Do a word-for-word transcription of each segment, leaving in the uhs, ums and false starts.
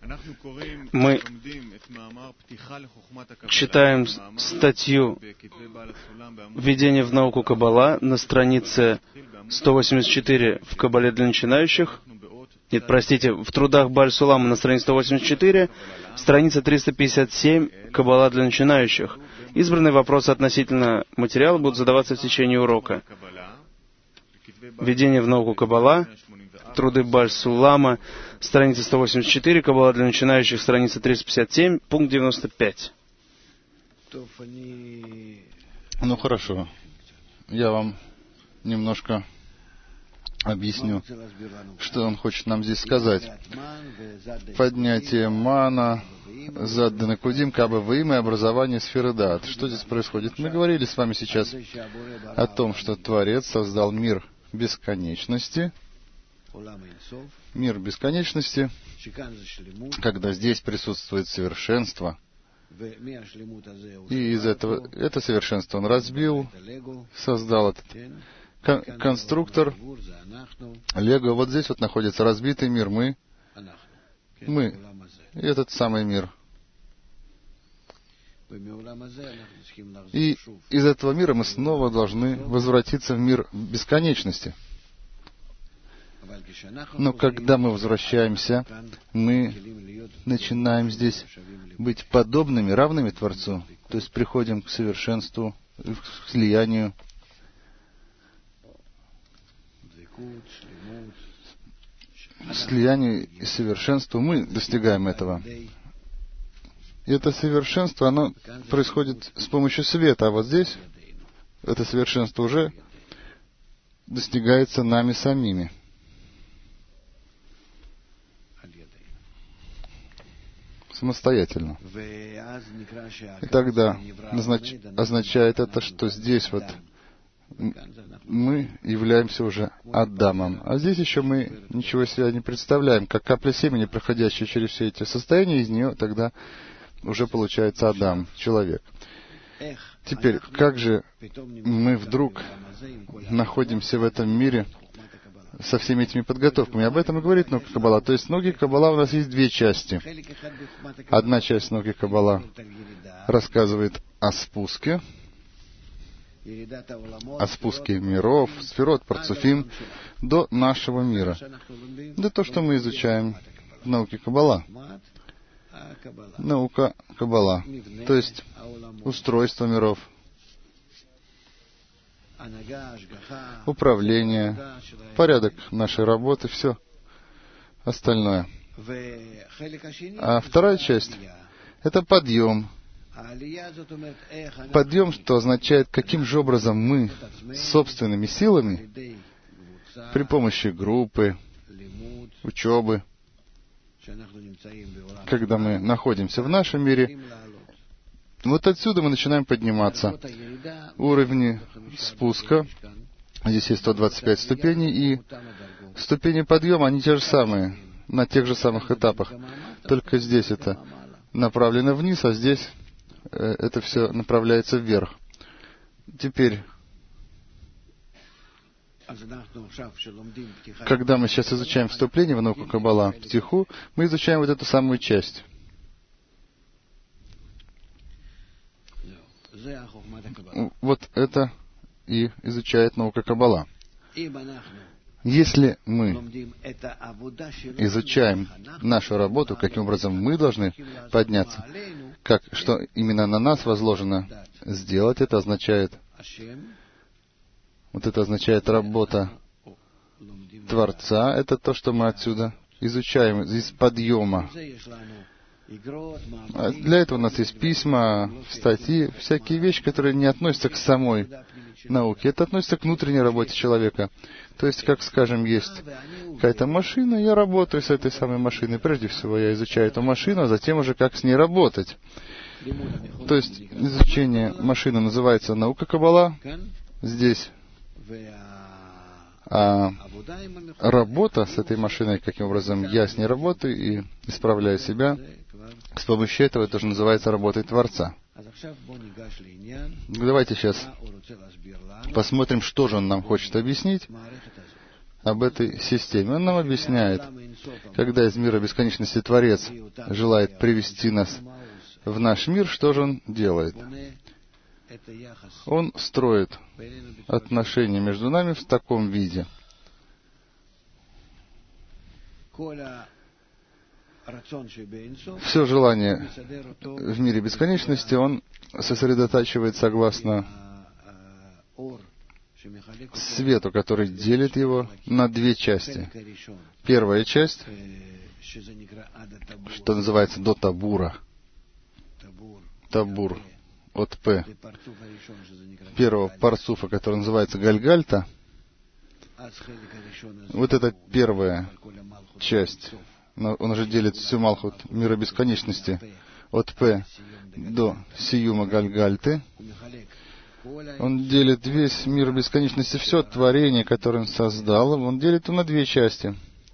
Мы читаем статью «Введение в науку Каббала» на странице сто восемьдесят четыре в Каббале для начинающих. Нет, простите, в трудах Бааль-Сулама на странице сто восемьдесят четыре, страница триста пятьдесят семь, Каббала для начинающих. Избранные вопросы относительно материала будут задаваться в течение урока. Введение в науку Каббала, труды Бааль-Сулама, страница сто восемьдесят четыре, Каббала для начинающих, страница триста пятьдесят семь, пункт девяносто пять. Ну хорошо, я вам немножко объясню, что он хочет нам здесь сказать. Поднятие мана, заданы кудим, каба вим и образование сферы дат. Что здесь происходит? Мы говорили с вами сейчас о том, что Творец создал мир бесконечности, мир бесконечности, когда здесь присутствует совершенство, и из этого это совершенство он разбил, создал этот кон- конструктор, Лего. Вот здесь вот находится разбитый мир, мы, мы, и этот самый мир. И из этого мира мы снова должны возвратиться в мир бесконечности. Но когда мы возвращаемся, мы начинаем здесь быть подобными, равными Творцу, то есть приходим к совершенству, к слиянию, слиянию и совершенству. Мы достигаем этого. И это совершенство, оно происходит с помощью света, а вот здесь это совершенство уже достигается нами самими. Самостоятельно. И тогда назнач... означает это, что здесь вот мы являемся уже Адамом. А здесь еще мы ничего из себя не представляем. Как капля семени, проходящая через все эти состояния, из нее тогда уже получается Адам, человек. Теперь, как же мы вдруг находимся в этом мире со всеми этими подготовками? Об этом и говорит наука Каббала. То есть науки Каббала у нас есть две части. Одна часть науки Каббала рассказывает о спуске, о спуске миров, сферот, парцуфим, до нашего мира. Да то, что мы изучаем в науке Каббала. Наука Каббала, то есть устройство миров, управление, порядок нашей работы, все остальное. А вторая часть — это подъем. Подъем, что означает, каким же образом мы собственными силами, при помощи группы, учебы, когда мы находимся в нашем мире, вот отсюда мы начинаем подниматься. Уровни спуска, здесь есть сто двадцать пять ступеней, и ступени подъема, они те же самые, на тех же самых этапах. Только здесь это направлено вниз, а здесь это все направляется вверх. Теперь, когда мы сейчас изучаем вступление в науку Каббала, птиху, мы изучаем вот эту самую часть. Вот это и изучает наука Каббала. Если мы изучаем нашу работу, каким образом мы должны подняться, как, что именно на нас возложено сделать, это означает, вот это означает работа Творца, это то, что мы отсюда изучаем, из подъема. А для этого у нас есть письма, статьи, всякие вещи, которые не относятся к самой науке. Это относится к внутренней работе человека. То есть, как, скажем, есть какая-то машина, я работаю с этой самой машиной. Прежде всего, я изучаю эту машину, а затем уже как с ней работать. То есть, изучение машины называется наука Каббала. Здесь. А работа с этой машиной, каким образом я с ней работаю и исправляю себя, с помощью этого это тоже называется работой Творца. Давайте сейчас посмотрим, что же он нам хочет объяснить об этой системе. Он нам объясняет, когда из мира бесконечности Творец желает привести нас в наш мир, что же Он делает? Он строит отношения между нами в таком виде. Все желание в мире бесконечности Он сосредотачивает согласно свету, который делит его на две части. Первая часть, что называется до табура, табур, от П, первого парцуфа, который называется Гальгальта, вот это первая часть, он уже делит всю Малхут мира бесконечности от П до Сиюма Гальгальты. Он делит весь мир бесконечности, все творение, которое Он создал, Он делит его на две части.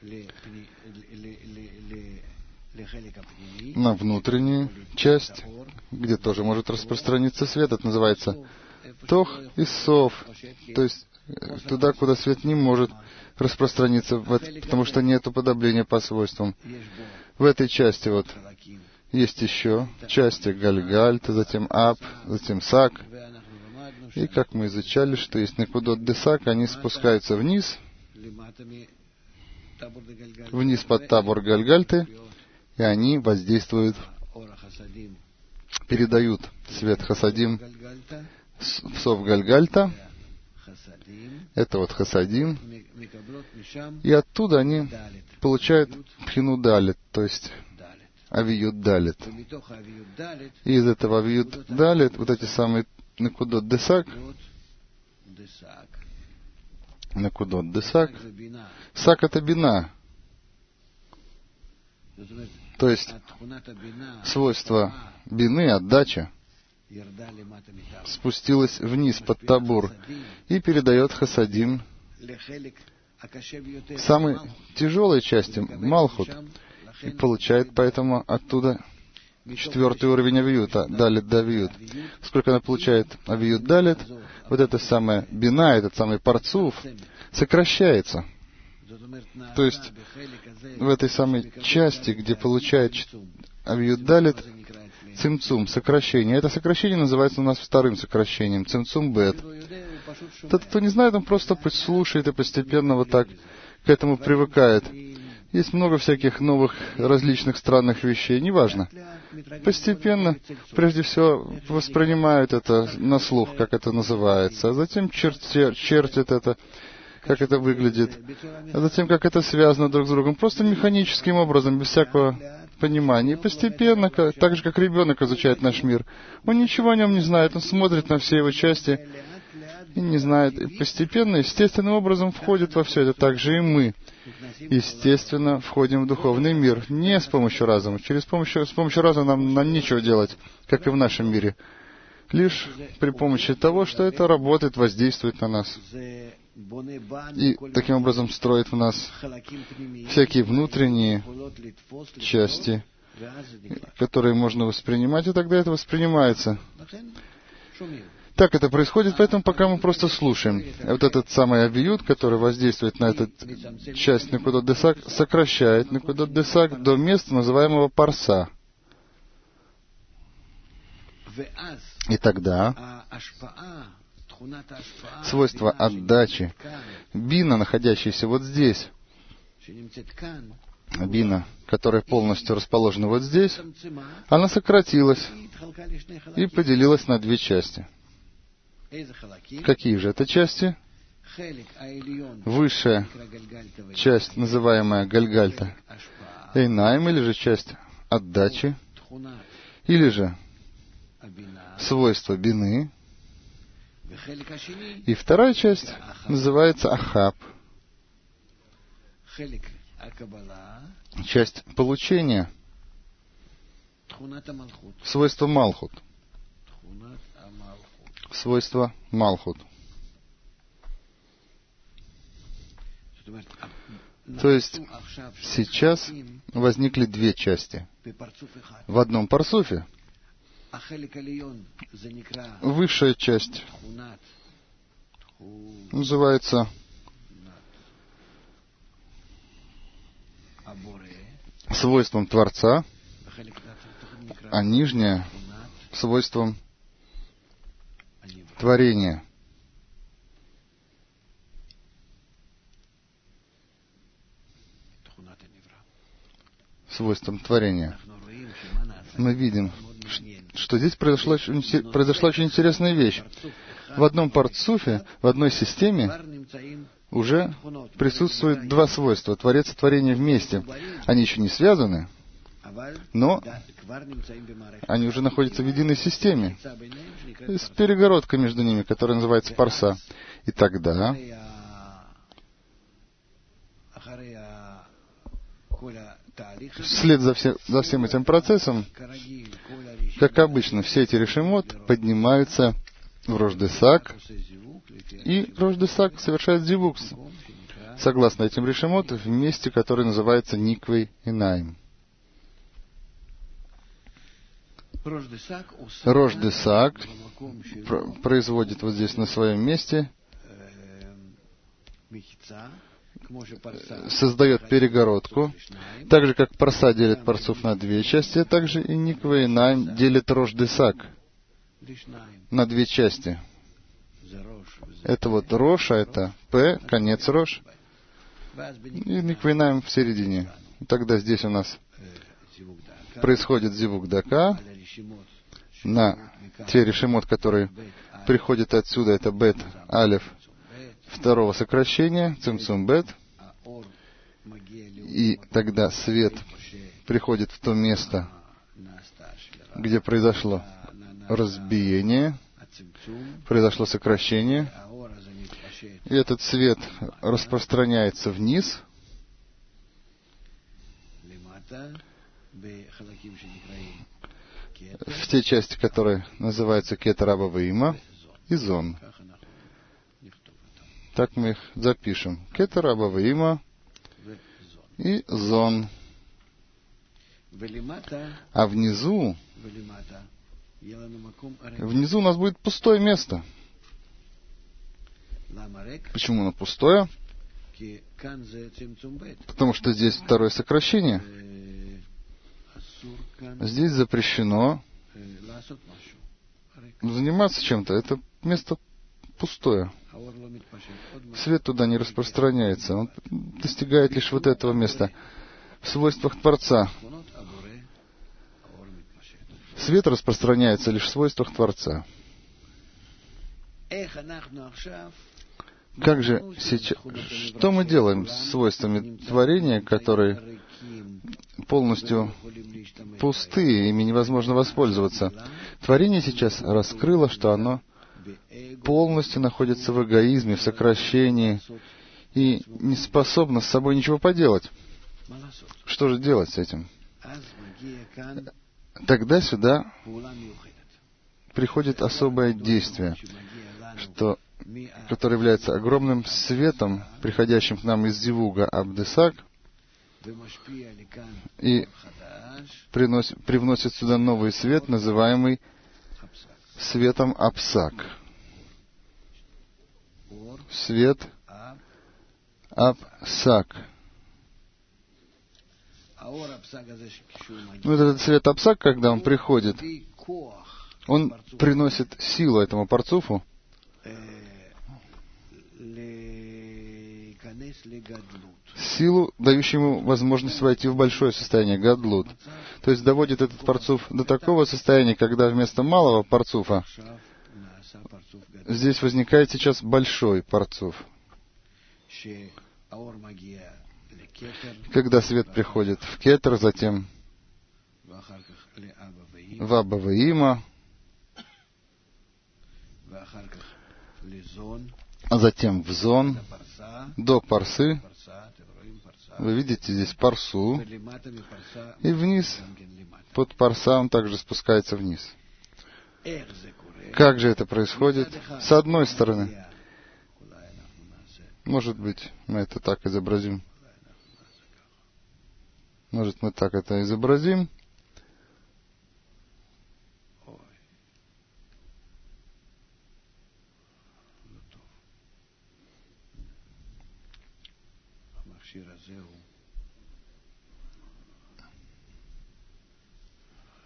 На внутреннюю часть, где тоже может распространиться свет, это называется Тох и Сов, то есть туда, куда свет не может распространиться, потому что нет уподобления по свойствам. В этой части вот есть еще части Гальгальта, затем Ап, затем Сак. И как мы изучали, что есть Некудот Десак, они спускаются вниз, вниз под табор Гальгальты, и они воздействуют, передают свет Хасадим в Сов Гальгальта. Это вот Хасадим. И оттуда они получают Пхину Далит, то есть Авиют Далит. И из этого Авиют Далит вот эти самые Некудот Десак, Некудот Десак, Сак — это бина. То есть свойство бины, отдача, спустилась вниз под табур и передает Хасадим самой тяжелой части, Малхут, и получает поэтому оттуда четвертый уровень Авиюта, Далит да Авиют. Сколько она получает Авиют Далит, вот эта самая бина, этот самый парцуф, сокращается. То есть в этой самой части, где получает Авиют Далит, цимцум, сокращение. Это сокращение называется у нас вторым сокращением, цимцум бет. Тот, кто не знает, он просто слушает и постепенно вот так к этому привыкает. Есть много всяких новых, различных странных вещей, неважно. Постепенно, прежде всего, воспринимают это на слух, как это называется, а затем чертят, чертят это, как это выглядит, а затем, как это связано друг с другом, просто механическим образом, без всякого понимания. И постепенно, так же, как ребенок изучает наш мир, он ничего о нем не знает, он смотрит на все его части и не знает. И постепенно, естественным образом входит во все это. Так же и мы, естественно, входим в духовный мир. Не с помощью разума. Через помощью, с помощью разума нам, нам нечего делать, как и в нашем мире. Лишь при помощи того, что это работает, воздействует на нас. И таким образом строит в нас всякие внутренние части, которые можно воспринимать, и тогда это воспринимается. Так это происходит, поэтому пока мы просто слушаем. Вот этот самый Авиют, который воздействует на эту часть Некудот Десак, сокращает Некудот Десак до места, называемого Парса. И тогда свойство отдачи, бина, находящаяся вот здесь, бина, которая полностью расположена вот здесь, она сократилась и поделилась на две части. Какие же это части? Высшая часть, называемая Гальгальта, Эйнаим, или же часть отдачи, или же свойство бины. И вторая часть называется Ахаб, часть получения, свойство Малхут. Свойство Малхут. То есть сейчас возникли две части. В одном парсуфе высшая часть называется свойством Творца, а нижняя свойством творения. Свойством творения. Мы видим, что здесь произошла, произошла очень интересная вещь. В одном парцуфе, в одной системе уже присутствует два свойства, Творец и творение вместе. Они еще не связаны, но они уже находятся в единой системе, с перегородкой между ними, которая называется парса. И тогда вслед за, все, за всем этим процессом, как обычно, все эти решимот поднимаются в Рош-Десак, и Рош-Десак совершает зивук, согласно этим решимот, в месте, которое называется Никвей Инаим. Рош-Десак производит вот здесь на своем месте, создает перегородку, так же, как парса делит парцуф на две части, так же и Никвей Инаим делит Рош-Десак на две части. Это вот Рош, а это П, конец Рош, и Никвей Инаим в середине. Тогда здесь у нас происходит зивук дака на те решимот, которые приходят отсюда, это бет, алеф, второго сокращения, цимцум бет, и тогда свет приходит в то место, где произошло разбиение, произошло сокращение, и этот свет распространяется вниз, в те части, которые называются кетер аба веима и зон. Так мы их запишем. Кетер аба веима и зон. А внизу, внизу у нас будет пустое место. Почему оно пустое? Потому что здесь второе сокращение. Здесь запрещено заниматься чем-то. Это место пустое. Свет туда не распространяется. Он достигает лишь вот этого места. В свойствах Творца. Свет распространяется лишь в свойствах Творца. Как же сейчас... Что мы делаем с свойствами творения, которые полностью пустые, ими невозможно воспользоваться? Творение сейчас раскрыло, что оно полностью находится в эгоизме, в сокращении и не способно с собой ничего поделать. Что же делать с этим? Тогда сюда приходит особое действие, что, которое является огромным светом, приходящим к нам из зивуга Абдесак, и приносит, привносит сюда новый свет, называемый светом Апсак. Свет Апсак. Ну, этот свет Апсак, когда он приходит, он приносит силу этому парцуфу силу, дающую ему возможность войти в большое состояние, гадлут. То есть доводит этот парцуф до такого состояния, когда вместо малого парцуфа здесь возникает сейчас большой парцуф. Когда свет приходит в кетер, затем в аба веима, а затем в зон, до парсы. Вы видите здесь парсу, и вниз, под парса, он также спускается вниз. Как же это происходит? С одной стороны, может быть, мы это так изобразим. Может, мы так это изобразим.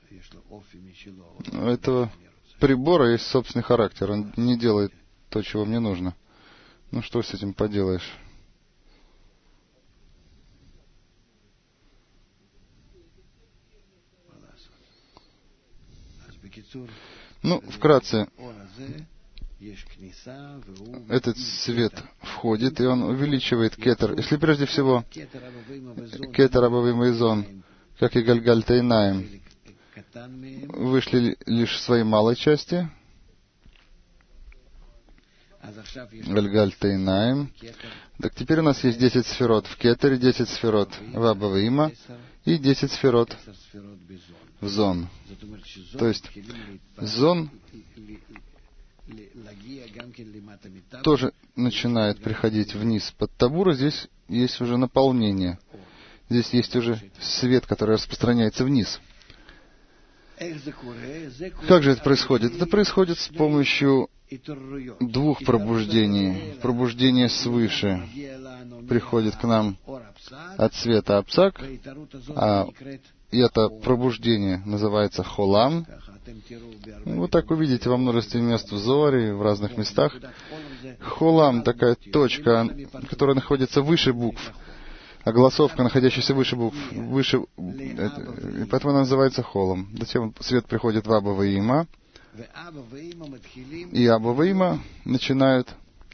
У этого прибора есть собственный характер. Он не делает то, чего мне нужно. Ну что с этим поделаешь? Ну, вкратце, этот свет входит, и он увеличивает кетер. Если прежде всего кетер Абавима и Зон, как и Гальгальта и Наим, вышли лишь в своей малой части, Гальгальта и Наим, так теперь у нас есть десять сферот в кетере, десять сферот в Абавима и десять сферот в Зон. То есть Зон тоже начинает приходить вниз под табура. Здесь есть уже наполнение. Здесь есть уже свет, который распространяется вниз. Как же это происходит? Это происходит с помощью двух пробуждений. Пробуждение свыше приходит к нам от света Апсак, а это пробуждение называется Холам. Вы так увидите во множестве мест в Зоре, в разных местах. Холам — такая точка, которая находится выше букв, огласовка, находящаяся выше букв, выше, и поэтому она называется Холам. Затем свет приходит в Аба и Има, и Аба и Има начинают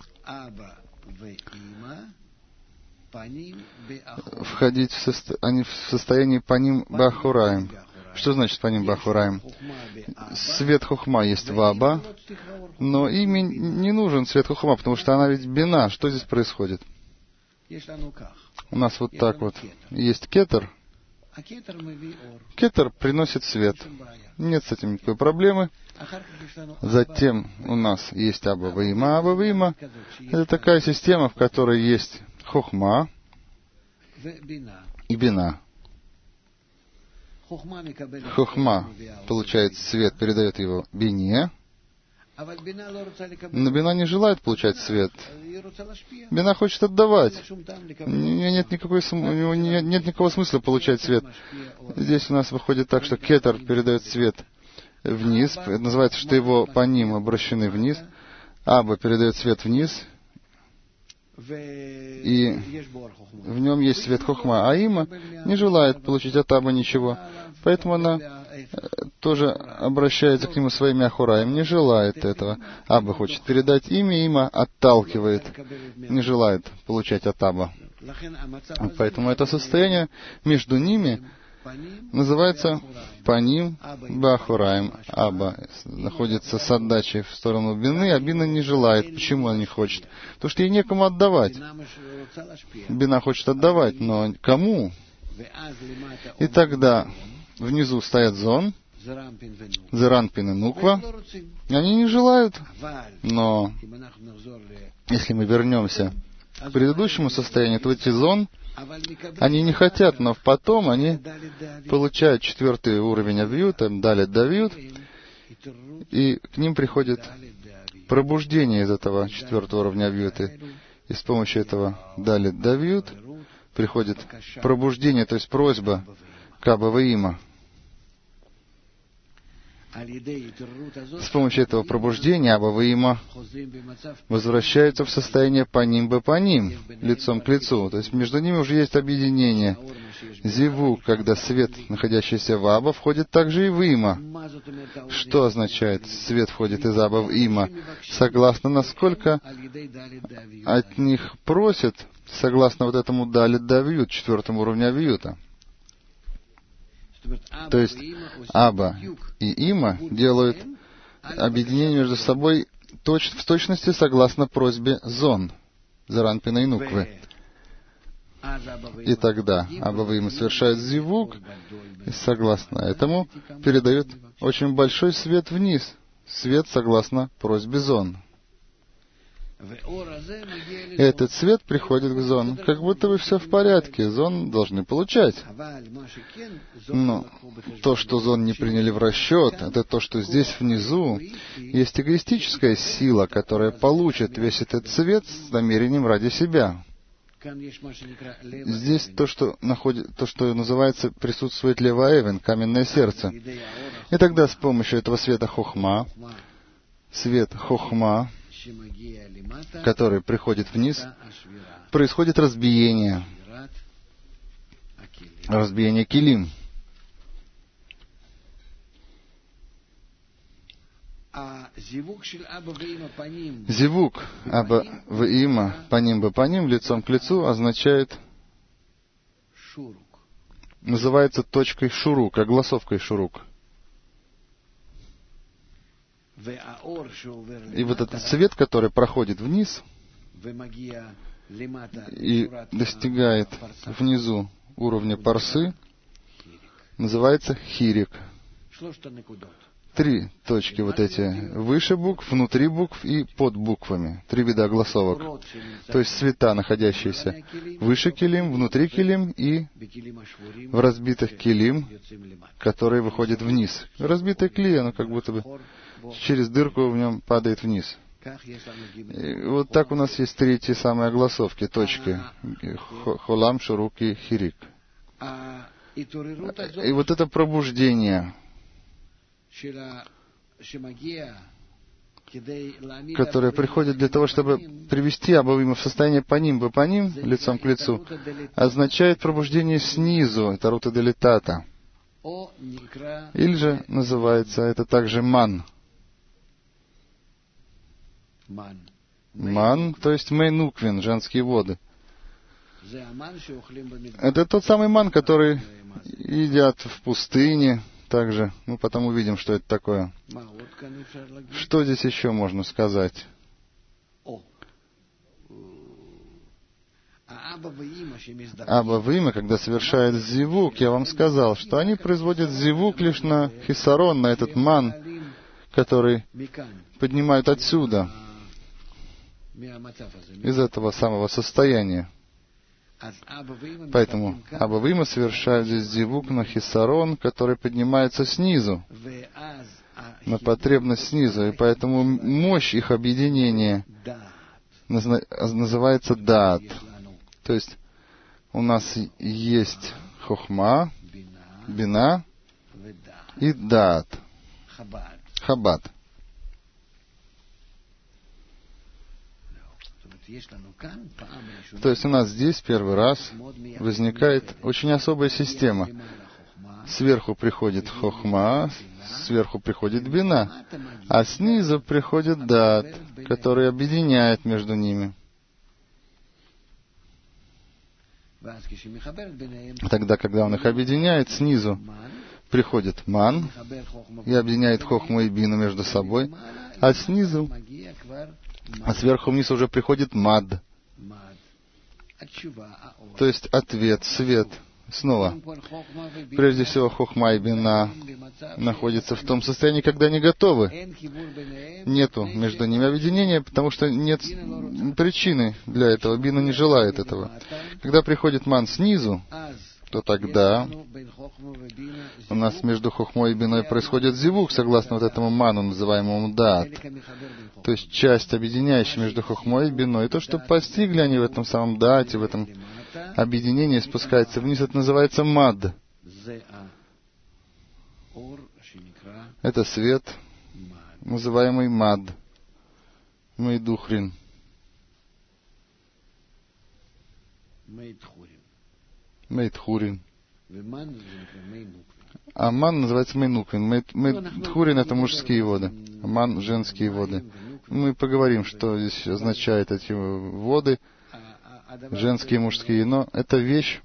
входить в, состо... они в состоянии Паним Бахураим. Что значит Паним Бахураим? Свет Хохма есть в Аба, но ими не нужен свет Хохма, потому что она ведь бина. Что здесь происходит? У нас вот так вот есть кетер. Кетер приносит свет. Нет с этим никакой проблемы. Затем у нас есть Аба Ваима. Аба Ваима — это такая система, в которой есть Хохма и бина. Хохма получает свет, передает его бине, но бина не желает получать свет. Бина хочет отдавать. У нее нет, никакой, у него нет, нет никакого смысла получать свет. Здесь у нас выходит так, что кетер передает свет вниз. Это называется, что его паним обращены вниз. Аба передает свет вниз. И в нем есть свет Хохма. А Има не желает получить от Аба ничего. Поэтому она тоже обращается к нему своими ахураем, не желает этого. Аба хочет передать имя, Има отталкивает, не желает получать от Аба. Поэтому это состояние между ними называется Паним Бахураем. Аба находится с отдачей в сторону бины, а бина не желает. Почему она не хочет? Потому что ей некому отдавать. Бина хочет отдавать, но кому? И тогда внизу стоят Зон, Зеранпин и Нуква. Они не желают. Но если мы вернемся к предыдущему состоянию, то эти Зон, они не хотят, но потом они получают четвертый уровень Авьюта, Далит Давьют, и к ним приходит пробуждение из этого четвертого уровня Авьюта. И с помощью этого Далит Давьют приходит пробуждение, то есть просьба к Аба Ваима. С помощью этого пробуждения Аба Ваима возвращаются в состояние Паним Бе Паним, лицом к лицу. То есть между ними уже есть объединение. Зиву, когда свет, находящийся в Аба, входит также и в Има. Что означает свет входит из Аба в Има? Согласно насколько от них просят, согласно вот этому Далит Давьют, четвертому уровню Авьюта. То есть Аба и Има делают объединение между собой точ, в точности согласно просьбе Зон, Заранпина и Нуквы. И тогда Аба и Има совершают зивук, и согласно этому передают очень большой свет вниз, свет согласно просьбе Зон. Этот свет приходит к Зон, как будто бы все в порядке, Зон должны получать. Но то, что Зон не приняли в расчет, это то, что здесь внизу есть эгоистическая сила, которая получит весь этот свет с намерением ради себя. Здесь то, что находит, то, что называется, присутствует леваэвен, каменное сердце. И тогда с помощью этого света хохма, свет хохма, который приходит вниз, происходит разбиение, разбиение килим. Зивук аба в има, паним бы паним, лицом к лицу, означает, называется точкой шурук, огласовкой шурук. И вот этот свет, который проходит вниз и достигает внизу уровня парсы, называется хирик. Три точки вот эти, выше букв, внутри букв и под буквами. Три вида огласовок. То есть цвета, находящиеся выше килим, внутри килим и в разбитых килим, которые выходят вниз. Разбитое кли, оно как будто бы через дырку в нем падает вниз. И вот так у нас есть три эти самые огласовки, точки. Холам, шурук и хирик. И вот это пробуждение, которое приходит для того, чтобы привести Абавима в состояние паним бы паним, лицом к лицу, означает пробуждение снизу, это рута делитата. Или же называется это также ман. Ман, то есть мейнуквин, женские воды. Это тот самый ман, который едят в пустыне. Также мы потом увидим, что это такое. Что здесь еще можно сказать? Аба в имя, когда совершает зивук, я вам сказал, что они производят зивук лишь на хисарон, на этот ман, который поднимают отсюда, из этого самого состояния. Поэтому Аба в имя совершает здесь зивук на хисарон, который поднимается снизу, на потребность снизу, и поэтому мощь их объединения называется даат. То есть у нас есть хохма, бина и даат, хабад. То есть у нас здесь первый раз возникает очень особая система. Сверху приходит хохма, сверху приходит бина, а снизу приходит даат, который объединяет между ними. Тогда, когда он их объединяет, снизу приходит ман и объединяет хохму и бину между собой, а снизу, а сверху вниз уже приходит мад, то есть ответ, свет. Снова, прежде всего, хохма и бина находятся в том состоянии, когда они готовы. Нету между ними объединения, потому что нет причины для этого. Бина не желает этого. Когда приходит ман снизу, то тогда у нас между хохмой и биной происходит зивук, согласно вот этому ману, называемому даат. То есть часть, объединяющая между хохмой и биной. И то, что постигли они в этом самом даате, в этом объединении, спускается вниз, это называется мад. Это свет, называемый мад. Мейдухрин. Мейдхурин. А ман называется мейнуквин. Мейдхурин — это мужские воды, а ман — женские воды. Мы поговорим, что здесь означают эти воды, женские и мужские, но эта вещь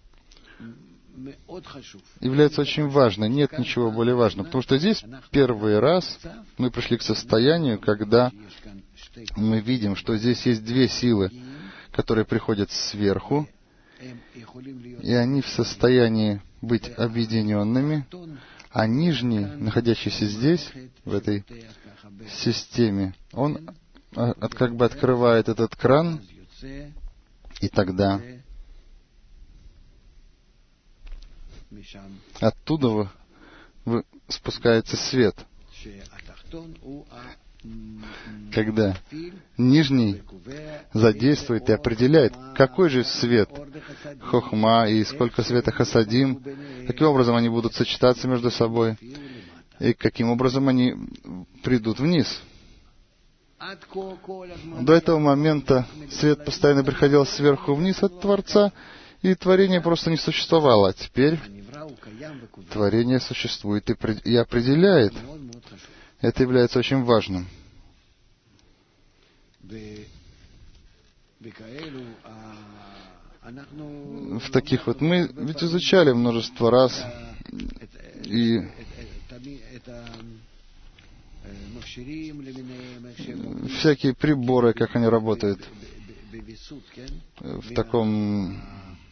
является очень важной. Нет ничего более важного, потому что здесь первый раз мы пришли к состоянию, когда мы видим, что здесь есть две силы, которые приходят сверху, и они в состоянии быть объединенными, а нижний, находящийся здесь, в этой системе, он от, как бы открывает этот кран, и тогда оттуда вы, вы, спускается свет. когда нижний задействует и определяет, какой же свет хохма и сколько света хасадим, каким образом они будут сочетаться между собой, и каким образом они придут вниз. До этого момента свет постоянно приходил сверху вниз от Творца, и творение просто не существовало. А теперь творение существует и определяет. Это является очень важным. В таких вот мы ведь изучали множество раз и всякие приборы, как они работают в таком,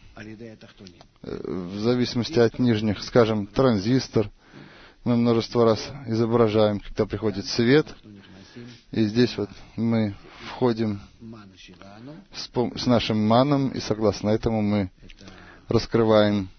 в зависимости от нижних, скажем, транзистор. Мы множество раз изображаем, когда приходит свет, и здесь вот мы входим с, с нашим маном, и согласно этому мы раскрываем,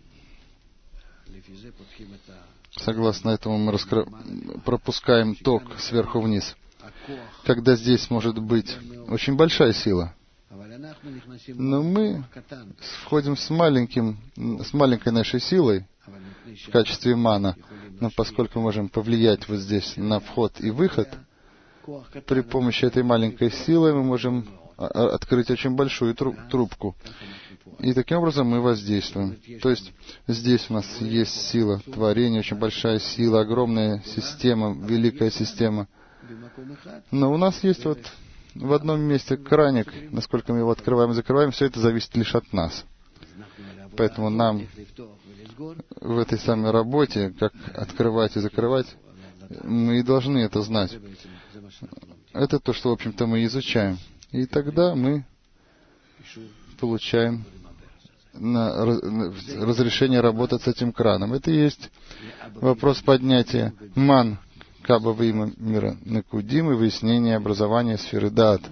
согласно этому мы раскры... пропускаем ток сверху вниз. Когда здесь может быть очень большая сила, но мы входим с маленьким, с маленькой нашей силой в качестве мана, но поскольку мы можем повлиять вот здесь на вход и выход, при помощи этой маленькой силы мы можем открыть очень большую трубку. И таким образом мы воздействуем. То есть здесь у нас есть сила творения, очень большая сила, огромная система, великая система. Но у нас есть вот в одном месте краник, насколько мы его открываем и закрываем, все это зависит лишь от нас. Поэтому нам в этой самой работе, как открывать и закрывать, мы и должны это знать. Это то, что, в общем-то, мы изучаем. И тогда мы получаем на разрешение работать с этим краном. Это и есть вопрос поднятия ман Каббы мира Накудим и выяснения образования сферы Даат.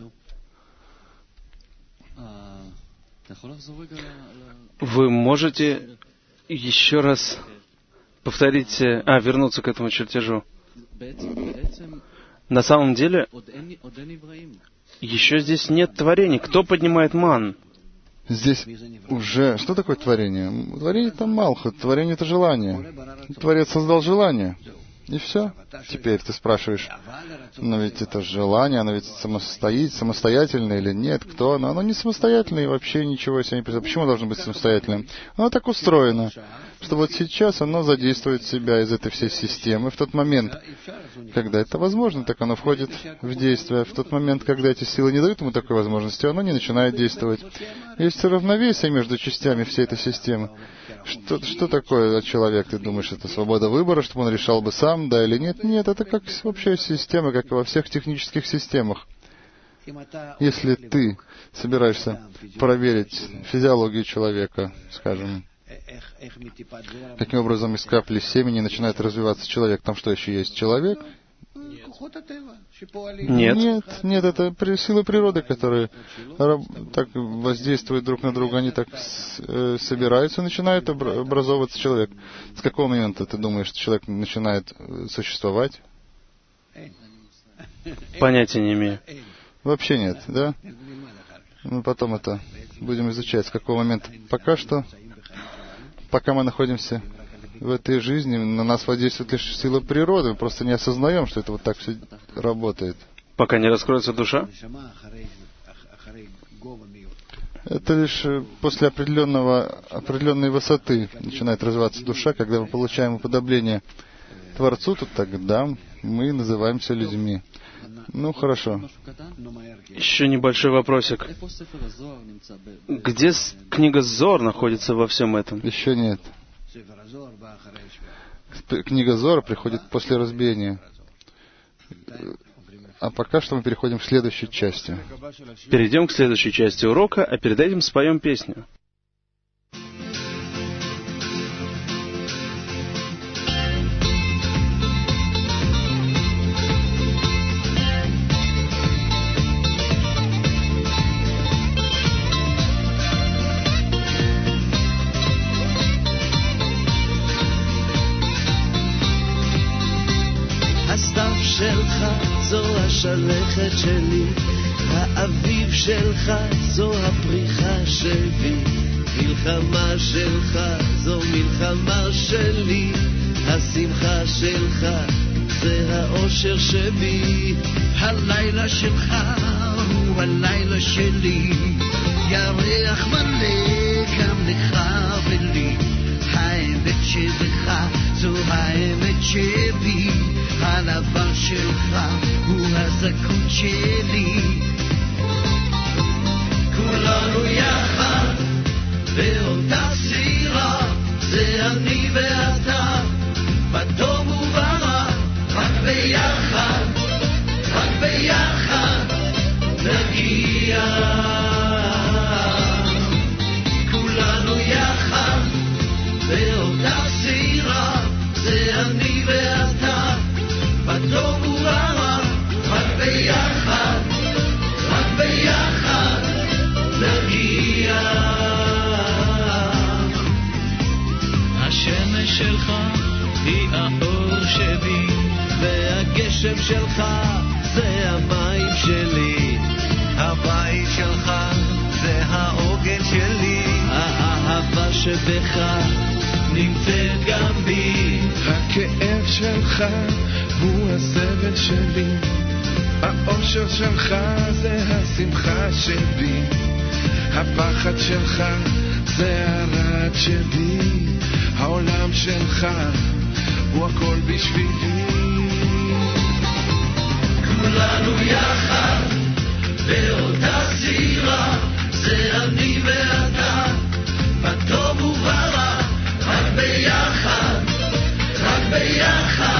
Вы можете еще раз повторить, а, вернуться к этому чертежу? На самом деле, еще здесь нет творения. Кто поднимает ман? Здесь уже... Что такое творение? Творение — это Малхут, творение — это желание. Творец создал желание. И все. Теперь ты спрашиваешь, но ведь это желание, оно ведь самостоит, самостоятельное или нет? Кто оно? Оно не самостоятельное и вообще ничего себе не представляет. Почему должно быть самостоятельным? Оно так устроено, что вот сейчас оно задействует себя из этой всей системы. В тот момент, когда это возможно, так оно входит в действие. В тот момент, когда эти силы не дают ему такой возможности, оно не начинает действовать. Есть равновесие между частями всей этой системы. Что, что такое человек? Ты думаешь, это свобода выбора, чтобы он решал бы сам, да или нет? Нет, это как общая система, как и во всех технических системах. Если ты собираешься проверить физиологию человека, скажем, каким образом из капли семени начинает развиваться человек, там что еще есть? Человек? Нет. Нет, нет, это силы природы, которые так воздействуют друг на друга, они так э, собираются и начинают образовываться человек. С какого момента ты думаешь, что человек начинает существовать? Понятия не имею. Вообще нет, да? Мы потом это будем изучать, с какого момента. Пока что, пока мы находимся в этой жизни, на нас воздействует лишь сила природы. Мы просто не осознаем, что это вот так все работает. Пока не раскроется душа? Это лишь после определенного, определенной высоты начинает развиваться душа. Когда мы получаем уподобление Творцу, то тогда мы называемся людьми. Ну, хорошо. Еще небольшой вопросик. Где книга Зор находится во всем этом? Еще нет. Книга Зора приходит после разбиения. А пока что мы переходим к следующей части. Перейдем к следующей части урока, а перед этим споем песню. שלך זו השלכת שלי, האביב שלך זו הפריחה שבי, מלחמה שלך זו מלחמה שלי, השמחה שלך זה האושר שבי. הלילה שלך הוא הלילה שלי, ירח מלא גם לך ולי, האמת שבך זו האמת שבי, הלבן שלך הוא הזכות שלי. כולנו יחד באותה סירה, זה אני ואתה, בטוב וברע, רק ביחד, רק ביחד נגיע. כולנו יחד באותה סירה, זה אני ואתה, בטוב וברע, רק ביחד, רק ביחד נגיע. השמש שלך היא האור שבי, והגשם שלך זה המים שלי, הבית שלך זה העוגן שלי, האהבה שבך נמצאת גם בי. הכאב שלך הוא הסבל שלי, האושר שלך זה השמחה שבי, הפחד שלך זה הרעד שבי, העולם שלך הוא הכל בשבילי. כולנו יחד באותה סירה, זה אני ואתה, בטוב וברע, רק ביחד, רק ביחד